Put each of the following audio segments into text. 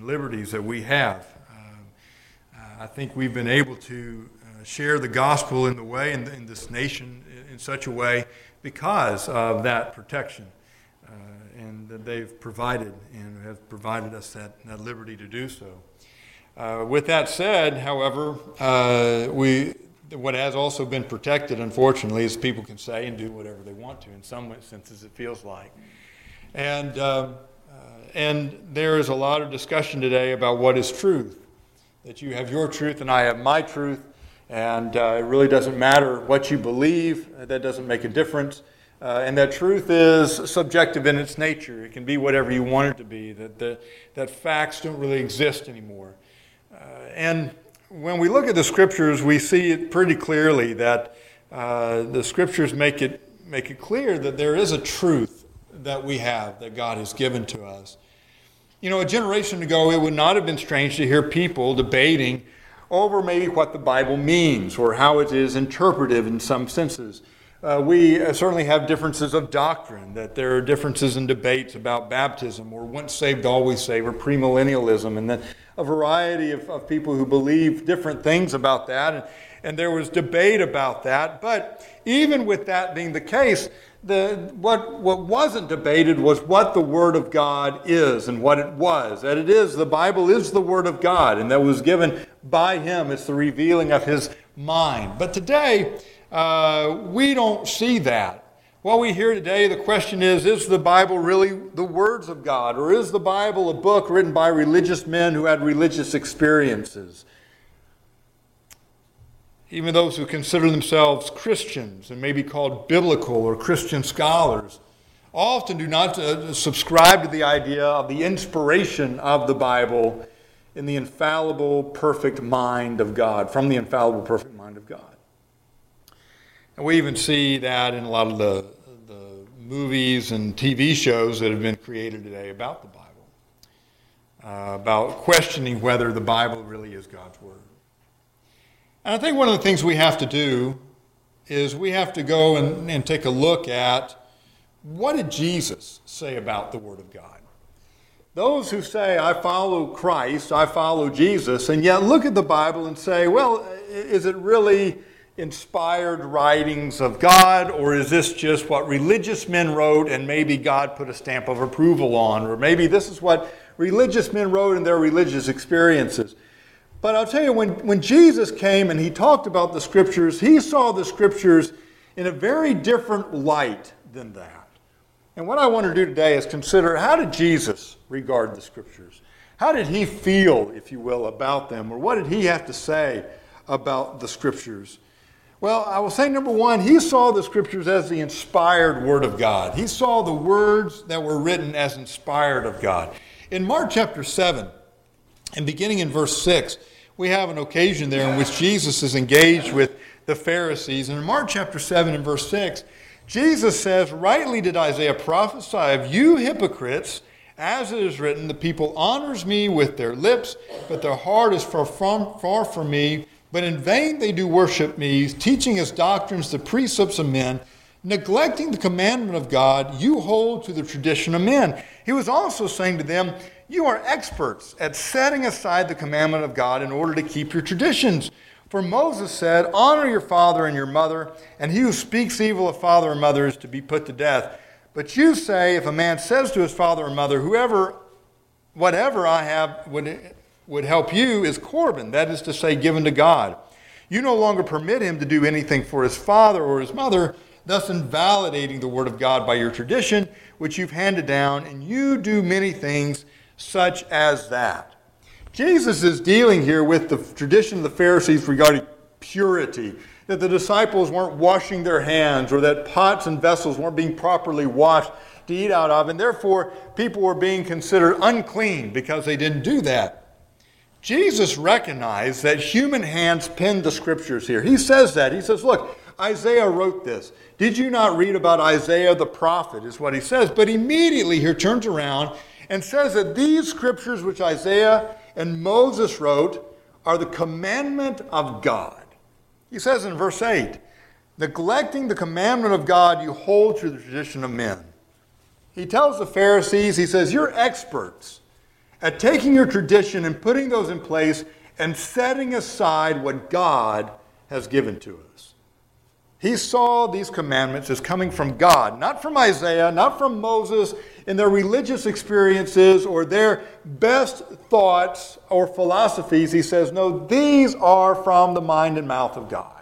liberties that we have. I think we've been able to share the gospel in the way in this nation in such a way because of that protection, and that they've provided and have provided us that liberty to do so. With that said, however, what has also been protected, unfortunately, is people can say and do whatever they want to. In some senses, it feels like. And there is a lot of discussion today about what is truth. That you have your truth and I have my truth, and it really doesn't matter what you believe. That doesn't make a difference. And that truth is subjective in its nature. It can be whatever you want it to be. That facts don't really exist anymore. And when we look at the Scriptures, we see it pretty clearly that the Scriptures make it clear that there is a truth that we have, that God has given to us. You know, a generation ago, it would not have been strange to hear people debating over maybe what the Bible means or how it is interpreted in some senses. We certainly have differences of doctrine, that there are differences in debates about baptism or once saved, always saved, or premillennialism, and then a variety of people who believe different things about that. And there was debate about that. But even with that being the case, what wasn't debated was what the Word of God is and what it was. That it is, the Bible is the Word of God, and that was given by Him. It's the revealing of His mind. But today, we don't see that. What we hear today, the question is the Bible really the words of God? Or is the Bible a book written by religious men who had religious experiences? Even those who consider themselves Christians and may be called biblical or Christian scholars often do not subscribe to the idea of the inspiration of the Bible in the infallible, perfect mind of God, from the infallible, perfect mind of God. And we even see that in a lot of the movies and TV shows that have been created today about the Bible, about questioning whether the Bible really is God's Word. And I think one of the things we have to do is we have to go and take a look at what did Jesus say about the Word of God. Those who say, I follow Christ, I follow Jesus, and yet look at the Bible and say, well, is it really inspired writings of God, or is this just what religious men wrote and maybe God put a stamp of approval on, or maybe this is what religious men wrote in their religious experiences. But I'll tell you, when Jesus came and He talked about the Scriptures, He saw the Scriptures in a very different light than that. And what I want to do today is consider, how did Jesus regard the Scriptures? How did He feel, if you will, about them? Or what did He have to say about the Scriptures? Well, I will say, number one, He saw the Scriptures as the inspired Word of God. He saw the words that were written as inspired of God. In Mark chapter 7, and beginning in verse 6, we have an occasion there in which Jesus is engaged with the Pharisees. And in Mark chapter 7 and verse 6, Jesus says, rightly did Isaiah prophesy of you hypocrites, as it is written, the people honors me with their lips, but their heart is far from me. But in vain they do worship me, teaching as doctrines the precepts of men, neglecting the commandment of God, you hold to the tradition of men. He was also saying to them, you are experts at setting aside the commandment of God in order to keep your traditions. For Moses said, honor your father and your mother, and he who speaks evil of father or mother is to be put to death. But you say, if a man says to his father or mother, whatever I have would help you is Corban, that is to say, given to God. You no longer permit him to do anything for his father or his mother, thus invalidating the word of God by your tradition, which you've handed down, and you do many things such as that. Jesus is dealing here with the tradition of the Pharisees regarding purity, that the disciples weren't washing their hands, or that pots and vessels weren't being properly washed to eat out of, and therefore people were being considered unclean because they didn't do that. Jesus recognized that human hands penned the Scriptures here. He says that. He says, look, Isaiah wrote this. Did you not read about Isaiah the prophet, is what he says. But immediately he turns around and says that these Scriptures which Isaiah and Moses wrote are the commandment of God. He says in verse 8, neglecting the commandment of God, you hold to the tradition of men. He tells the Pharisees, he says, you're experts at taking your tradition and putting those in place and setting aside what God has given to us. He saw these commandments as coming from God, not from Isaiah, not from Moses in their religious experiences or their best thoughts or philosophies. He says, no, these are from the mind and mouth of God.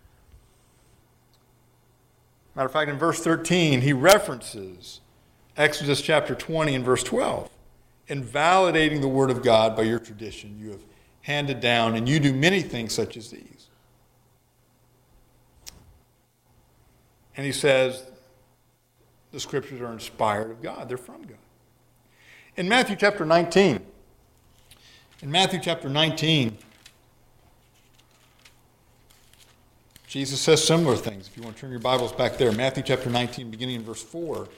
Matter of fact, in verse 13, he references Exodus chapter 20 and verse 12. Invalidating the word of God by your tradition you have handed down, and you do many things such as these. And he says the scriptures are inspired of God. They're from God. In Matthew chapter 19, Jesus says similar things. If you want to turn your Bibles back there, Matthew chapter 19, beginning in verse 4.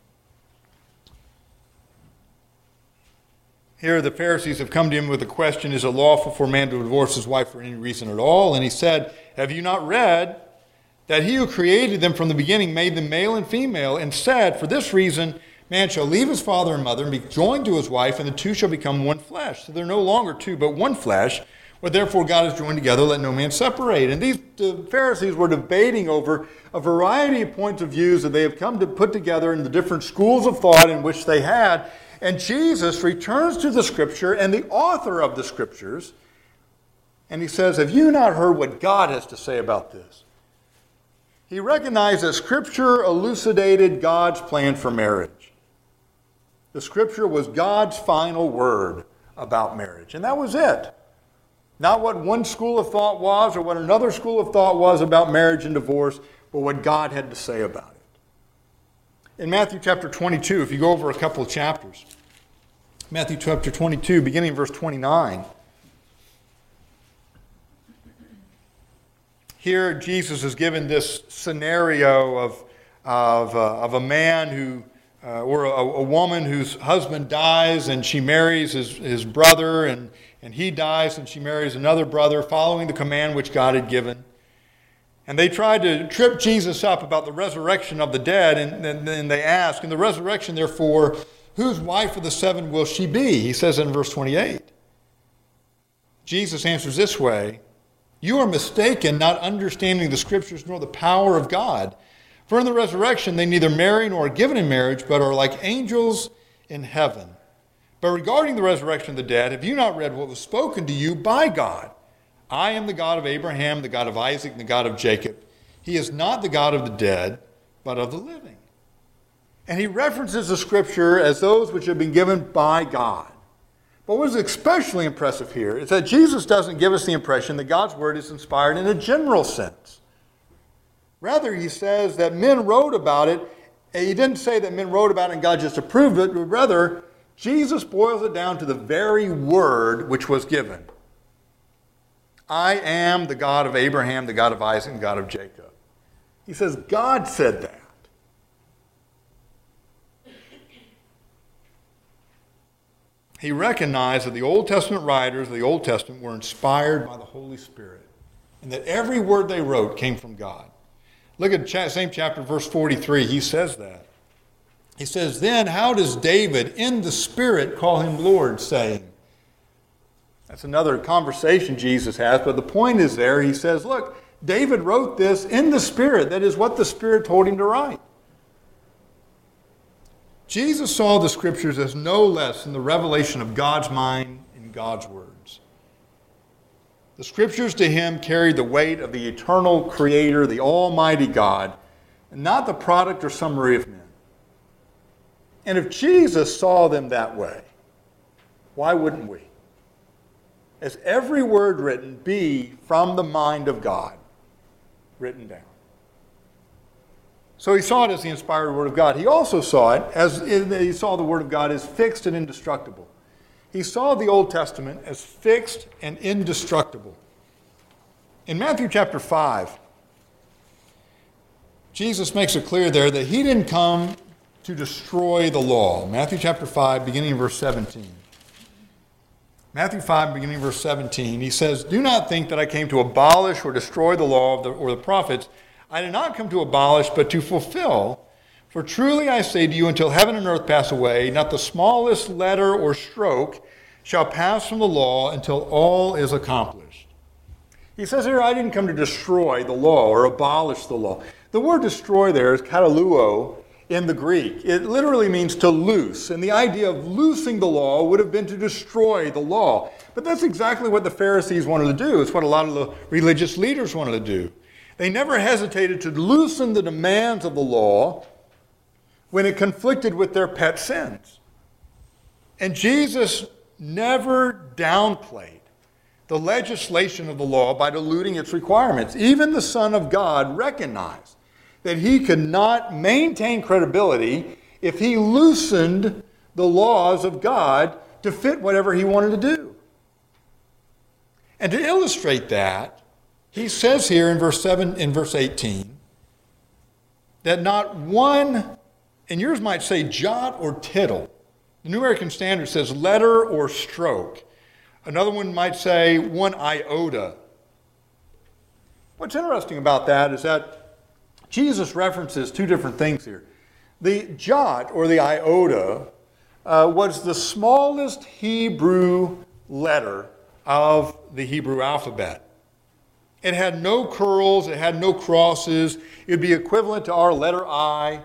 Here the Pharisees have come to him with a question, is it lawful for a man to divorce his wife for any reason at all? And he said, have you not read that he who created them from the beginning made them male and female, and said, for this reason, man shall leave his father and mother and be joined to his wife, and the two shall become one flesh. So they're no longer two, but one flesh. What therefore God has joined together, let no man separate. And the Pharisees were debating over a variety of points of views that they have come to put together in the different schools of thought in which they had. And Jesus returns to the Scripture and the author of the Scriptures, and he says, have you not heard what God has to say about this? He recognized that Scripture elucidated God's plan for marriage. The Scripture was God's final word about marriage, and that was it. Not what one school of thought was or what another school of thought was about marriage and divorce, but what God had to say about it. In Matthew chapter 22, if you go over a couple of chapters, Matthew chapter 22, beginning in verse 29, here Jesus is given this scenario of a man who, or a woman whose husband dies and she marries his brother, and he dies and she marries another brother, following the command which God had given. And they tried to trip Jesus up about the resurrection of the dead, and they ask, in the resurrection, therefore, whose wife of the seven will she be? He says in verse 28. Jesus answers this way, you are mistaken, not understanding the Scriptures nor the power of God. For in the resurrection they neither marry nor are given in marriage, but are like angels in heaven. But regarding the resurrection of the dead, have you not read what was spoken to you by God? I am the God of Abraham, the God of Isaac, and the God of Jacob. He is not the God of the dead, but of the living. And he references the Scripture as those which have been given by God. But what is especially impressive here is that Jesus doesn't give us the impression that God's Word is inspired in a general sense. Rather, he says that men wrote about it. And he didn't say that men wrote about it and God just approved it, but rather, Jesus boils it down to the very word which was given. I am the God of Abraham, the God of Isaac, and the God of Jacob. He says God said that. He recognized that the Old Testament writers of the Old Testament were inspired by the Holy Spirit, and that every word they wrote came from God. Look at same chapter, verse 43. He says that. He says, then how does David in the Spirit call him Lord, saying? That's another conversation Jesus has, but the point is there. He says, look, David wrote this in the Spirit. That is what the Spirit told him to write. Jesus saw the Scriptures as no less than the revelation of God's mind in God's words. The Scriptures to him carried the weight of the eternal Creator, the Almighty God, and not the product or summary of men. And if Jesus saw them that way, why wouldn't we? As every word written be from the mind of God, written down. So he saw it as the inspired Word of God. He also saw it as he saw the Word of God as fixed and indestructible. He saw the Old Testament as fixed and indestructible. In Matthew chapter 5, Jesus makes it clear there that he didn't come to destroy the law. Matthew chapter 5, beginning in verse 17. Matthew 5, beginning in verse 17, he says, do not think that I came to abolish or destroy the law or the prophets. I did not come to abolish, but to fulfill. For truly I say to you, until heaven and earth pass away, not the smallest letter or stroke shall pass from the law until all is accomplished. He says here, I didn't come to destroy the law or abolish the law. The word destroy there is kataluo in the Greek. It literally means to loose. And the idea of loosing the law would have been to destroy the law. But that's exactly what the Pharisees wanted to do. It's what a lot of the religious leaders wanted to do. They never hesitated to loosen the demands of the law when it conflicted with their pet sins. And Jesus never downplayed the legislation of the law by diluting its requirements. Even the Son of God recognized that he could not maintain credibility if he loosened the laws of God to fit whatever he wanted to do. And to illustrate that, he says here in verse 18, that not one, and yours might say jot or tittle. The New American Standard says letter or stroke. Another one might say one iota. What's interesting about that is that Jesus references two different things here. The jot or the iota was the smallest Hebrew letter of the Hebrew alphabet. It had no curls, it had no crosses. It would be equivalent to our letter I.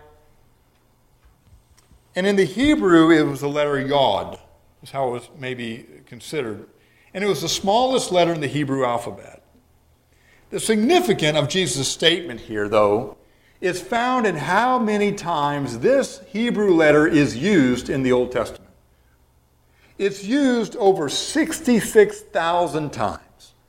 And in the Hebrew, it was the letter Yod, is how it was maybe considered. And it was the smallest letter in the Hebrew alphabet. The significance of Jesus' statement here, though, is found in how many times this Hebrew letter is used in the Old Testament. It's used over 66,000 times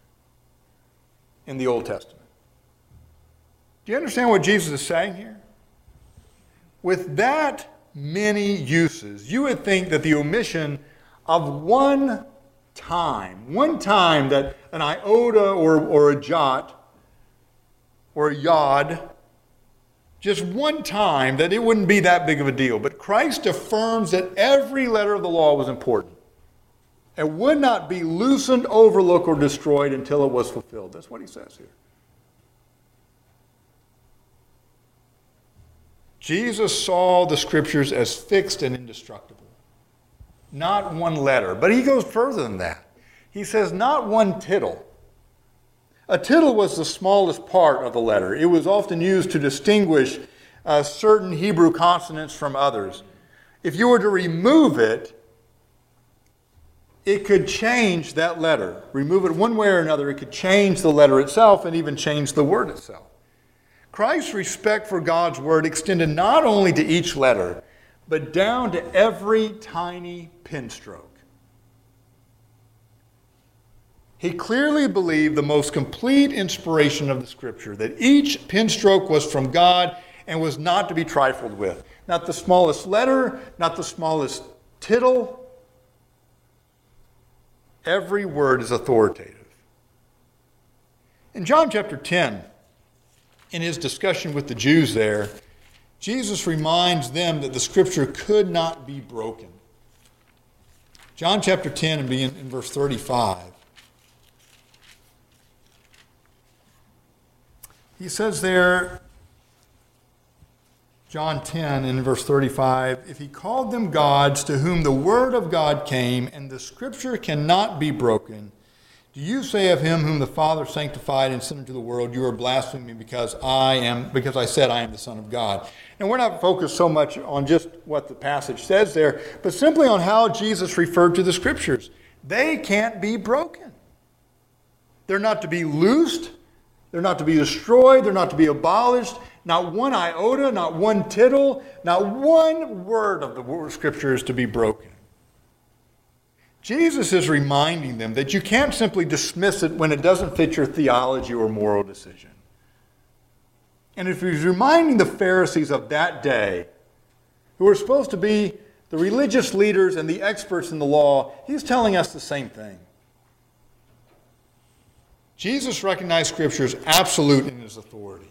in the Old Testament. Do you understand what Jesus is saying here? With that many uses, you would think that the omission of one time that an iota or a jot or a yod, just one time, that it wouldn't be that big of a deal. But Christ affirms that every letter of the law was important. It would not be loosened, overlooked, or destroyed until it was fulfilled. That's what he says here. Jesus saw the Scriptures as fixed and indestructible. Not one letter. But he goes further than that. He says not one tittle. A tittle was the smallest part of the letter. It was often used to distinguish certain Hebrew consonants from others. If you were to remove it, it could change that letter. Remove it one way or another, it could change the letter itself and even change the word itself. Christ's respect for God's word extended not only to each letter, but down to every tiny pen stroke. He clearly believed the most complete inspiration of the Scripture, that each pen stroke was from God and was not to be trifled with. Not the smallest letter, not the smallest tittle. Every word is authoritative. In John chapter 10, in his discussion with the Jews there, Jesus reminds them that the Scripture could not be broken. John chapter 10 and beginning in verse 35. He says there, John 10 and verse 35, if he called them gods to whom the word of God came, and the Scripture cannot be broken, do you say of him whom the Father sanctified and sent into the world, you are blaspheming because I said I am the Son of God? And we're not focused so much on just what the passage says there, but simply on how Jesus referred to the Scriptures. They can't be broken. They're not to be loosed. They're not to be destroyed. They're not to be abolished. Not one iota, not one tittle, not one word of the Scripture is to be broken. Jesus is reminding them that you can't simply dismiss it when it doesn't fit your theology or moral decision. And if he's reminding the Pharisees of that day, who were supposed to be the religious leaders and the experts in the law, he's telling us the same thing. Jesus recognized Scripture as absolute in its authority.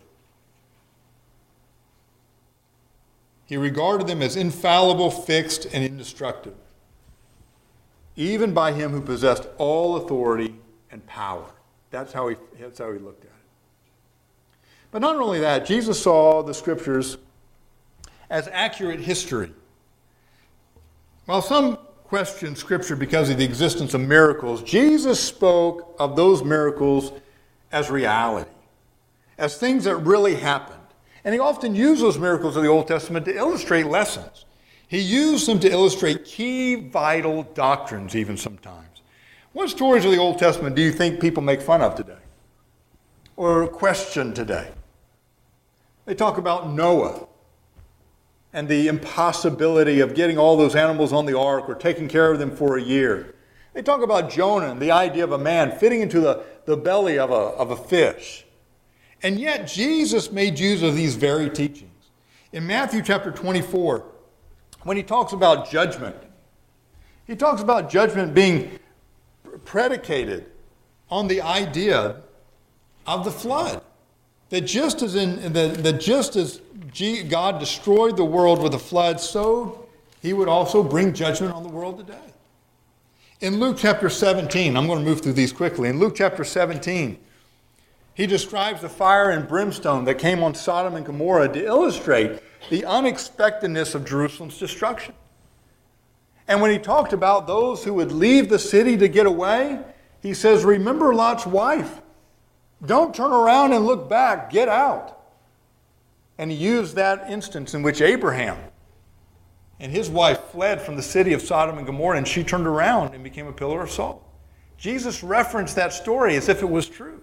He regarded them as infallible, fixed, and indestructible, even by him who possessed all authority and power. That's how he looked at it. But not only that, Jesus saw the Scriptures as accurate history. While some question Scripture because of the existence of miracles, Jesus spoke of those miracles as reality, as things that really happened. And he often used those miracles of the Old Testament to illustrate lessons. He used them to illustrate key vital doctrines even sometimes. What stories of the Old Testament do you think people make fun of today or question today? They talk about Noah and the impossibility of getting all those animals on the ark or taking care of them for a year. They talk about Jonah and the idea of a man fitting into the belly of a fish. And yet Jesus made use of these very teachings. In Matthew chapter 24, when he talks about judgment, he talks about judgment being predicated on the idea of the flood. That just as God destroyed the world with a flood, so he would also bring judgment on the world today. In Luke chapter 17, I'm going to move through these quickly. In Luke chapter 17, he describes the fire and brimstone that came on Sodom and Gomorrah to illustrate the unexpectedness of Jerusalem's destruction. And when he talked about those who would leave the city to get away, he says, remember Lot's wife. Don't turn around and look back. Get out. And he used that instance in which Abraham and his wife fled from the city of Sodom and Gomorrah, and she turned around and became a pillar of salt. Jesus referenced that story as if it was true.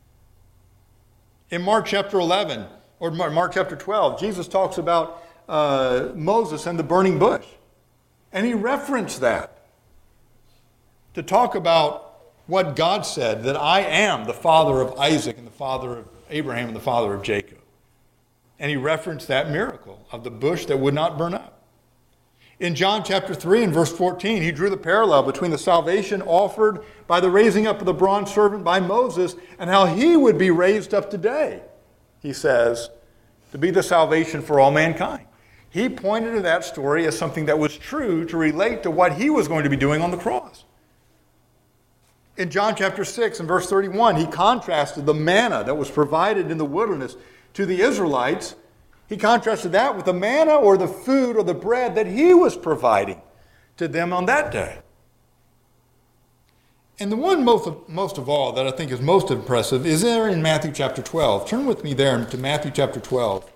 In Mark chapter 11, or Mark chapter 12, Jesus talks about Moses and the burning bush. And he referenced that to talk about what God said, that I am the father of Isaac and the father of Abraham and the father of Jacob. And he referenced that miracle of the bush that would not burn up. In John chapter 3 and verse 14, he drew the parallel between the salvation offered by the raising up of the bronze serpent by Moses and how he would be raised up today, he says, to be the salvation for all mankind. He pointed to that story as something that was true to relate to what he was going to be doing on the cross. In John chapter 6 and verse 31, he contrasted the manna that was provided in the wilderness to the Israelites. He contrasted that with the manna or the food or the bread that he was providing to them on that day. And the one most of all that I think is most impressive is there in Matthew chapter 12. Turn with me there to Matthew chapter 12.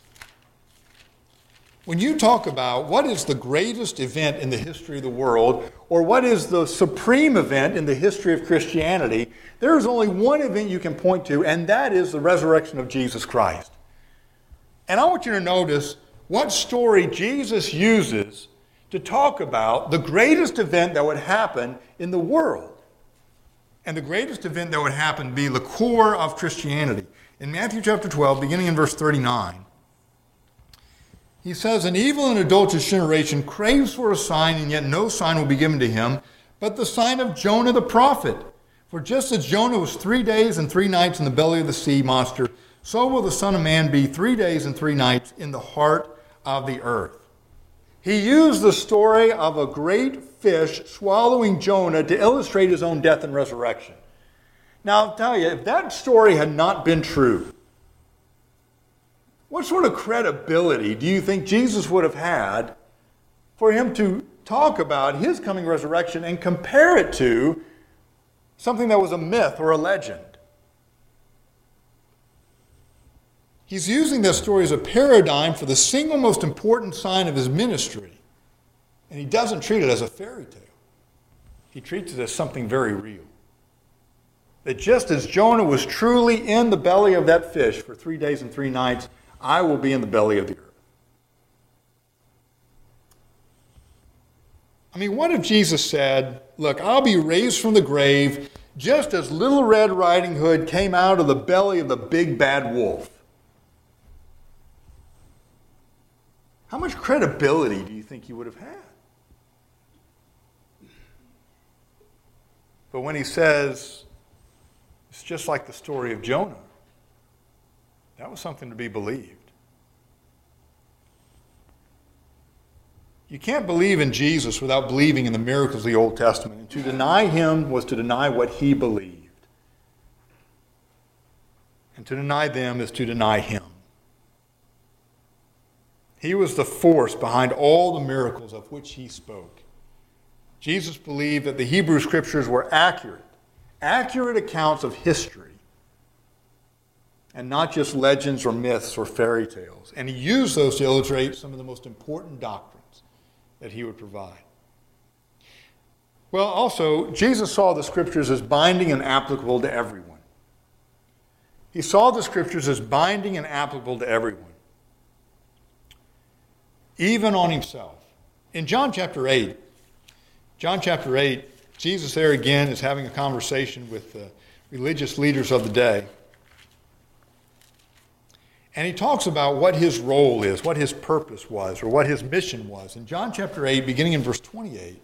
When you talk about what is the greatest event in the history of the world, or what is the supreme event in the history of Christianity, there is only one event you can point to, and that is the resurrection of Jesus Christ. And I want you to notice what story Jesus uses to talk about the greatest event that would happen in the world. And the greatest event that would happen be the core of Christianity. In Matthew chapter 12, beginning in verse 39, he says, an evil and adulterous generation craves for a sign, and yet no sign will be given to him, but the sign of Jonah the prophet. For just as Jonah was 3 days and 3 nights in the belly of the sea monster, so will the Son of Man be 3 days and 3 nights in the heart of the earth. He used the story of a great fish swallowing Jonah to illustrate his own death and resurrection. Now, I'll tell you, if that story had not been true, what sort of credibility do you think Jesus would have had for him to talk about his coming resurrection and compare it to something that was a myth or a legend? He's using this story as a paradigm for the single most important sign of his ministry. And he doesn't treat it as a fairy tale. He treats it as something very real. That just as Jonah was truly in the belly of that fish for 3 days and 3 nights, I will be in the belly of the earth. I mean, what if Jesus said, look, I'll be raised from the grave just as Little Red Riding Hood came out of the belly of the big bad wolf? How much credibility do you think he would have had? But when he says, it's just like the story of Jonah, that was something to be believed. You can't believe in Jesus without believing in the miracles of the Old Testament. And to deny him was to deny what he believed. And to deny them is to deny him. He was the force behind all the miracles of which he spoke. Jesus believed that the Hebrew Scriptures were accurate accounts of history, and not just legends or myths or fairy tales. And he used those to illustrate some of the most important doctrines that he would provide. Well, also, Jesus saw the Scriptures as binding and applicable to everyone. He saw the Scriptures as binding and applicable to everyone, even on himself. In John chapter 8, Jesus there again is having a conversation with the religious leaders of the day. And he talks about what his role is, what his purpose was, or what his mission was. In John chapter 8, beginning in verse 28,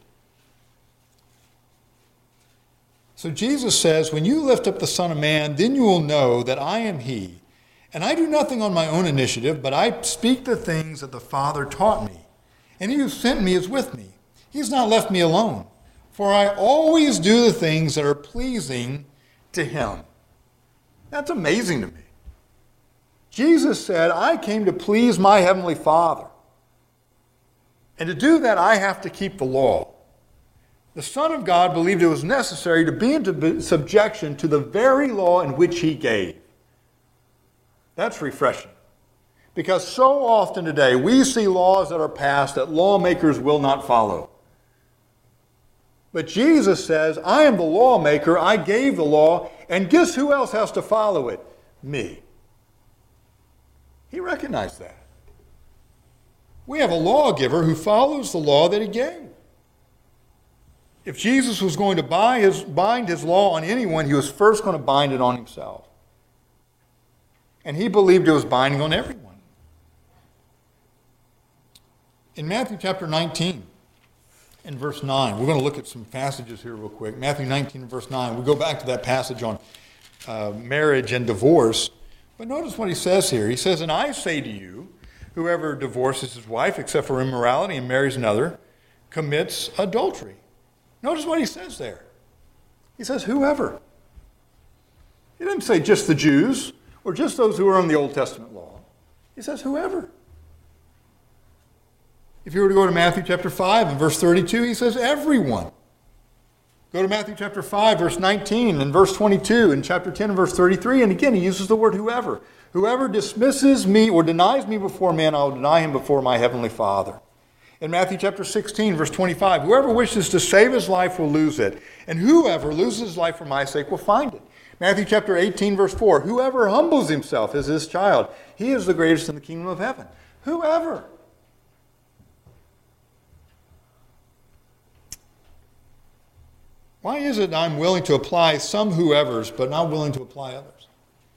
so Jesus says, "When you lift up the Son of Man, then you will know that I am he. And I do nothing on my own initiative, but I speak the things that the Father taught me. And he who sent me is with me. He has not left me alone, for I always do the things that are pleasing to him." That's amazing to me. Jesus said, I came to please my heavenly Father. And to do that, I have to keep the law. The Son of God believed it was necessary to be in subjection to the very law in which he gave. That's refreshing. Because so often today, we see laws that are passed that lawmakers will not follow. But Jesus says, I am the lawmaker, I gave the law, and guess who else has to follow it? Me. He recognized that. We have a lawgiver who follows the law that he gave. If Jesus was going to bind his law on anyone, he was first going to bind it on himself. And he believed it was binding on everyone. In Matthew chapter 19, in verse 9, we're going to look at some passages here real quick. Matthew 19 and verse 9, we go back to that passage on marriage and divorce. But notice what he says here. He says, "And I say to you, whoever divorces his wife except for immorality and marries another commits adultery." Notice what he says there. He says, whoever. He didn't say just the Jews or just those who are on the Old Testament law. He says, whoever. If you were to go to Matthew chapter 5 and verse 32, he says, everyone. Go to Matthew chapter 5, verse 19 and verse 22 and chapter 10 and verse 33. And again, he uses the word whoever. Whoever dismisses me or denies me before men, I will deny him before my heavenly Father. In Matthew chapter 16, verse 25, whoever wishes to save his life will lose it, and whoever loses his life for my sake will find it. Matthew chapter 18, verse 4, whoever humbles himself is his child. He is the greatest in the kingdom of heaven. Whoever. Why is it I'm willing to apply some whoever's, but not willing to apply others?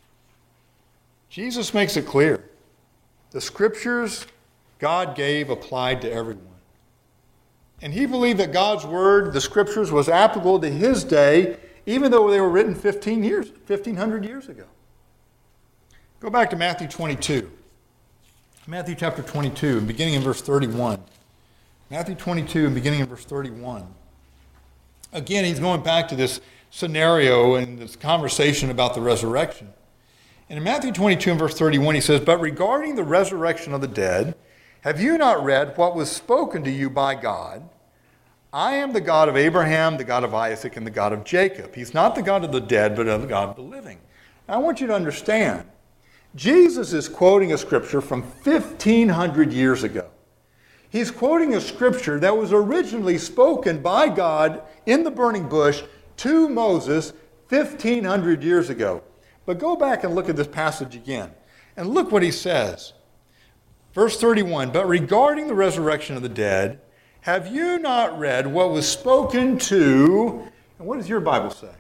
Jesus makes it clear. The Scriptures God gave applied to everyone. And he believed that God's word, the Scriptures, was applicable to his day, even though they were written 1,500 years ago. Go back to Matthew 22. Matthew chapter 22, beginning in verse 31. Matthew 22, and beginning in verse 31. Again, he's going back to this scenario and this conversation about the resurrection. And in Matthew 22 and verse 31, he says, "But regarding the resurrection of the dead, have you not read what was spoken to you by God? I am the God of Abraham, the God of Isaac, and the God of Jacob." He's not the God of the dead, but the God of the living. Now, I want you to understand, Jesus is quoting a scripture from 1,500 years ago. He's quoting a scripture that was originally spoken by God in the burning bush to Moses 1,500 years ago. But go back and look at this passage again. And look what he says. Verse 31, "But regarding the resurrection of the dead, have you not read what was spoken to," and what does your Bible say?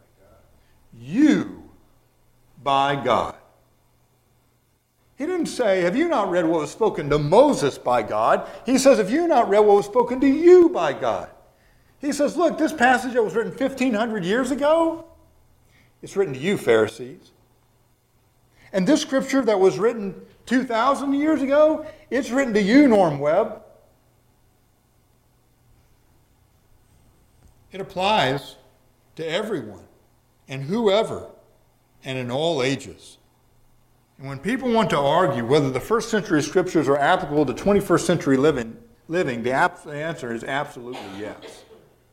"You by God." He didn't say, "Have you not read what was spoken to Moses by God?" He says, "Have you not read what was spoken to you by God?" He says, look, this passage that was written 1,500 years ago, it's written to you, Pharisees. And this scripture that was written 2,000 years ago, it's written to you, Norm Webb. It applies to everyone and whoever and in all ages. And when people want to argue whether the first century scriptures are applicable to 21st century living, the answer is absolutely yes.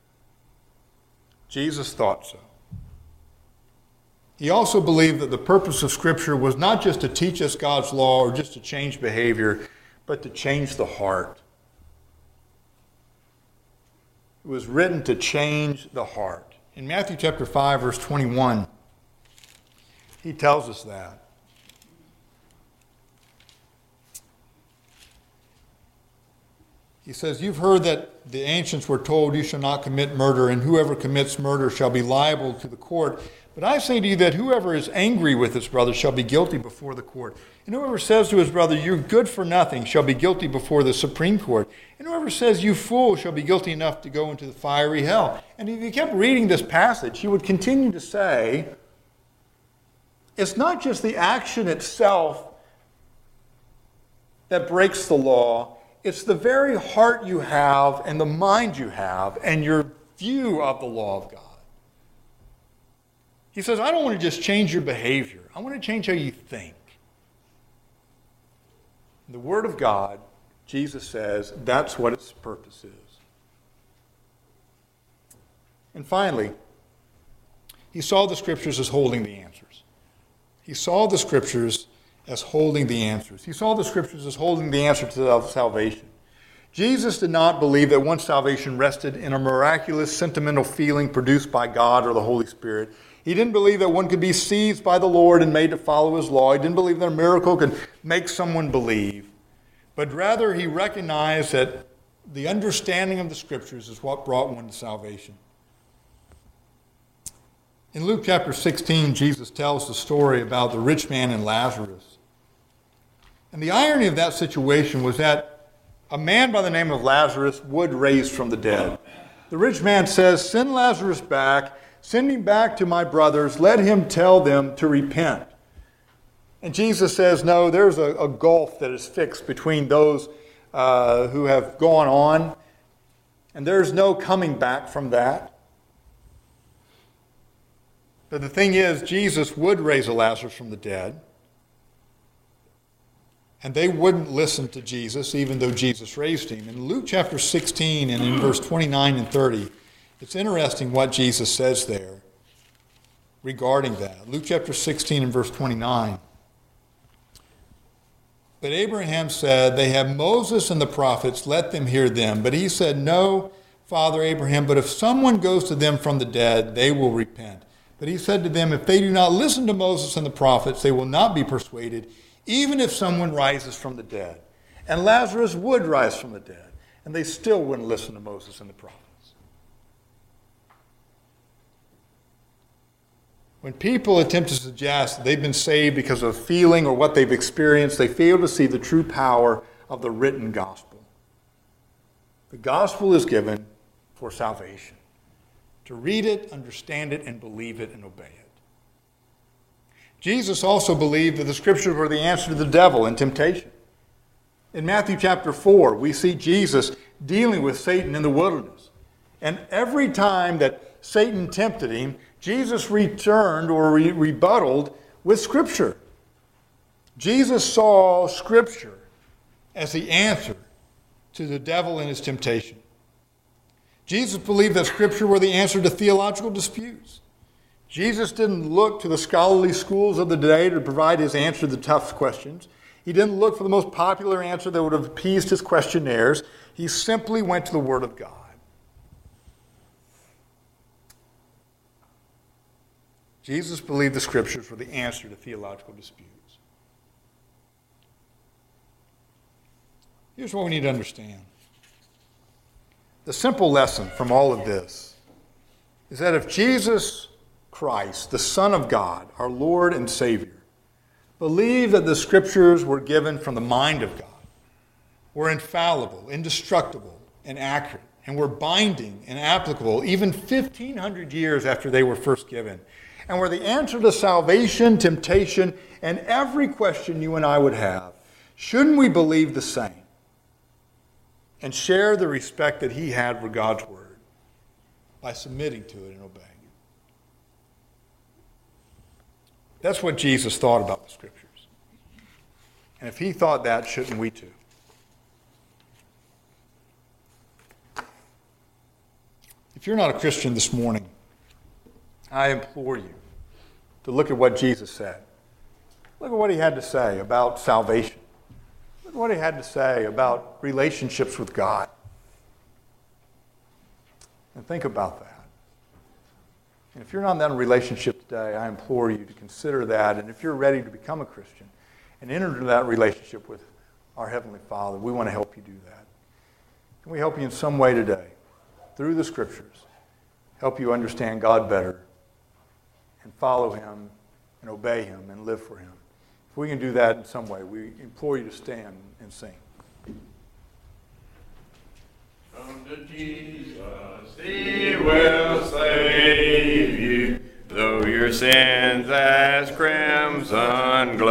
Jesus thought so. He also believed that the purpose of Scripture was not just to teach us God's law or just to change behavior, but to change the heart. It was written to change the heart. In Matthew chapter 5, verse 21, he tells us that. He says, "You've heard that the ancients were told, 'You shall not commit murder, and whoever commits murder shall be liable to the court.' But I say to you that whoever is angry with his brother shall be guilty before the court. And whoever says to his brother, 'You're good for nothing,' shall be guilty before the Supreme Court. And whoever says, 'You fool,' shall be guilty enough to go into the fiery hell." And if you kept reading this passage, he would continue to say, it's not just the action itself that breaks the law, it's the very heart you have and the mind you have and your view of the law of God. He says, I don't want to just change your behavior. I want to change how you think. The Word of God, Jesus says, that's what its purpose is. And finally, he saw the Scriptures as holding the answers. He saw the Scriptures as holding the answers. He saw the Scriptures as holding the answer to salvation. Jesus did not believe that once salvation rested in a miraculous, sentimental feeling produced by God or the Holy Spirit. He didn't believe that one could be seized by the Lord and made to follow his law. He didn't believe that a miracle could make someone believe. But rather, he recognized that the understanding of the Scriptures is what brought one to salvation. In Luke chapter 16, Jesus tells the story about the rich man and Lazarus. And the irony of that situation was that a man by the name of Lazarus would raise from the dead. The rich man says, "Send Lazarus back. Send him back to my brothers. Let him tell them to repent." And Jesus says, no, there's a gulf that is fixed between those who have gone on, and there's no coming back from that. But the thing is, Jesus would raise a Lazarus from the dead, and they wouldn't listen to Jesus, even though Jesus raised him. In Luke chapter 16 and in verse 29 and 30, it's interesting what Jesus says there regarding that. Luke chapter 16 and verse 29. But Abraham said, "They have Moses and the prophets, let them hear them." But he said, "No, Father Abraham, but if someone goes to them from the dead, they will repent." But he said to them, "If they do not listen to Moses and the prophets, they will not be persuaded, even if someone rises from the dead." And Lazarus would rise from the dead, and they still wouldn't listen to Moses and the prophets. When people attempt to suggest that they've been saved because of feeling or what they've experienced, they fail to see the true power of the written gospel. The gospel is given for salvation. To read it, understand it, and believe it and obey it. Jesus also believed that the Scriptures were the answer to the devil and temptation. In Matthew chapter 4, we see Jesus dealing with Satan in the wilderness. And every time that Satan tempted him, Jesus returned or rebutted with Scripture. Jesus saw Scripture as the answer to the devil and his temptation. Jesus believed that Scripture were the answer to theological disputes. Jesus didn't look to the scholarly schools of the day to provide his answer to the tough questions. He didn't look for the most popular answer that would have appeased his questionnaires. He simply went to the Word of God. Jesus believed the Scriptures were the answer to theological disputes. Here's what we need to understand. The simple lesson from all of this is that if Jesus Christ, the Son of God, our Lord and Savior, believed that the Scriptures were given from the mind of God, were infallible, indestructible, and accurate, and were binding and applicable even 1,500 years after they were first given, and were the answer to salvation, temptation, and every question you and I would have, shouldn't we believe the same and share the respect that he had for God's Word by submitting to it and obeying it? That's what Jesus thought about the Scriptures. And if he thought that, shouldn't we too? If you're not a Christian this morning, I implore you to look at what Jesus said. Look at what he had to say about salvation. Look at what he had to say about relationships with God. And think about that. And if you're not in that relationship today, I implore you to consider that. And if you're ready to become a Christian and enter into that relationship with our Heavenly Father, we want to help you do that. Can we help you in some way today, through the Scriptures, help you understand God better and follow Him and obey Him and live for Him? If we can do that in some way, we implore you to stand and sing. Come to Jesus, He will save you, though your sins as crimson glow.